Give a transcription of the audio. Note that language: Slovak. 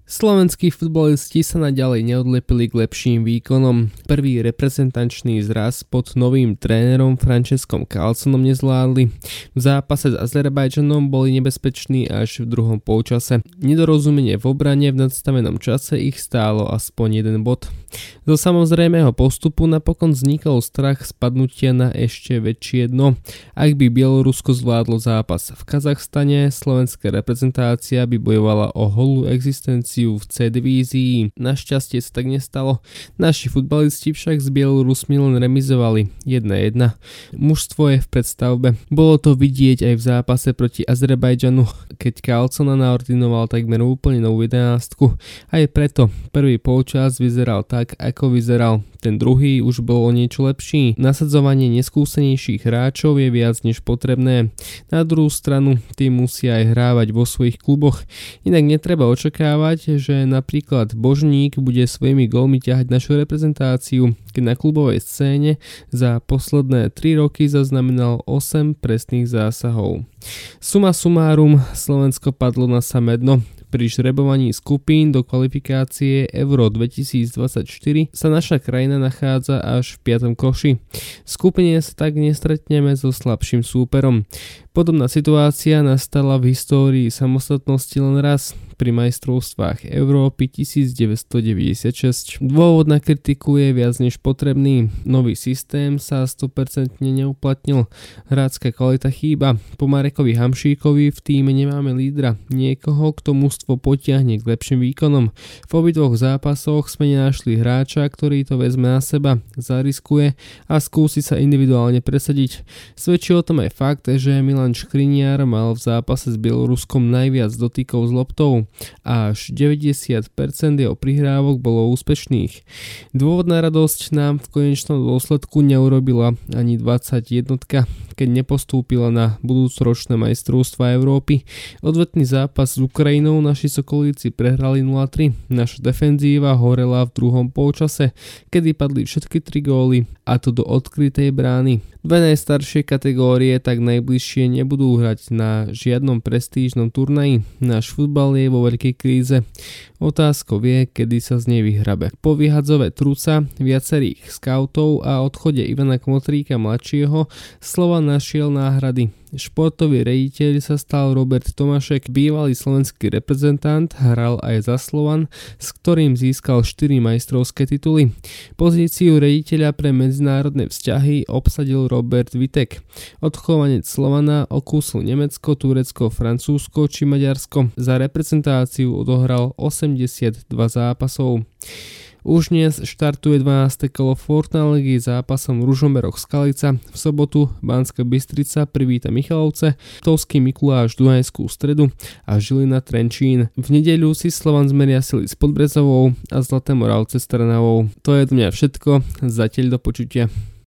Slovenskí futbalisti sa naďalej neodlepili k lepším výkonom. Prvý reprezentančný zraz pod novým trénerom Francescom Carlsonom nezvládli. V zápase s Azerbajdžanom boli nebezpeční až v druhom polčase. Nedorozumenie v obrane v nadstavenom čase ich stálo aspoň jeden bod. Zo samozrejmého postupu napokon vznikol strach spadnutia na ešte väčšie dno. Ak by Bielorusko zvládlo zápas v Kazachstane, slovenská reprezentácia by bojovala o holú existenciu v C divízii. Našťastie sa tak nestalo. Naši futbalisti však s Bielorusmi len remizovali 1-1. Mužstvo je v predstavbe. Bolo to vidieť aj v zápase proti Azerbajdžanu, keď Carlsona naordinoval takmer úplne novú jedenástku. Aj preto prvý polčas vyzeral tak, ako vyzeral. Ten druhý už bol o niečo lepší. Nasadzovanie neskúsenejších hráčov je viac než potrebné. Na druhú stranu, tí musia aj hrávať vo svojich kluboch. Inak netreba očakávať, že napríklad Božník bude svojimi gólmi ťahať našu reprezentáciu, keď na klubovej scéne za posledné 3 roky zaznamenal 8 presných zásahov. Suma sumárum, Slovensko padlo na samé dno. Pri žrebovaní skupín do kvalifikácie Euro 2024 sa naša krajina nachádza až v 5. koši. V skupine sa tak nestretneme so slabším súperom. Podobná situácia nastala v histórii samostatnosti len raz, pri majstrovstvách Európy 1996. Dôvod na kritiku je viac než potrebný. Nový systém sa 100% neuplatnil. Hráčska kvalita chýba. Po Marekovi Hamšíkovi v tíme nemáme lídra. Niekoho, kto mužstvo potiahne k lepším výkonom. V obidvoch zápasoch sme nenašli hráča, ktorý to vezme na seba, zariskuje a skúsi sa individuálne presadiť. Svedčí o tom aj fakt, že Milan Škriniar mal v zápase s Bieloruskom najviac dotykov s loptou. Až 90% jeho prihrávok bolo úspešných. Dôvod na radosť nám v konečnom dôsledku neurobila ani 21, keď nepostúpila na budúcoročné majstrovstvá Európy. Odvetný zápas s Ukrajinou naši sokolíci prehrali 0-3. Naša defenzíva horela v druhom polčase, kedy padli všetky 3 góly, a to do odkrytej brány. Dve najstaršie kategórie tak najbližšie nebudú hrať na žiadnom prestížnom turnaji. Náš futbal je vo veľkej kríze. Otázkou je, kedy sa z nej vyhrabe. Po vyhadzove Truca, viacerých skautov a odchode Ivana Kmotríka mladšieho Slovan našiel náhrady. Športový riaditeľ sa stal Robert Tomášek, bývalý slovenský reprezentant, hral aj za Slovan, s ktorým získal 4 majstrovské tituly. Pozíciu riaditeľa pre medzinárodné vzťahy obsadil Robert Vitek. Odchovanec Slovana okúsil Nemecko, Turecko, Francúzsko či Maďarsko. Za reprezentáciu odohral 82 zápasov. Už dnes štartuje 12. kolo Fortuna ligy zápasom Ružomberok Skalica. V sobotu Banská Bystrica privíta Michalovce, Tovský Mikuláš Dunajskú Stredu a Žilina Trenčín. V nedeľu si Slovan zmeria sily s Podbrezovou a Zlaté Moravce s Trnavou. To je od mňa všetko, zatiaľ do počutia.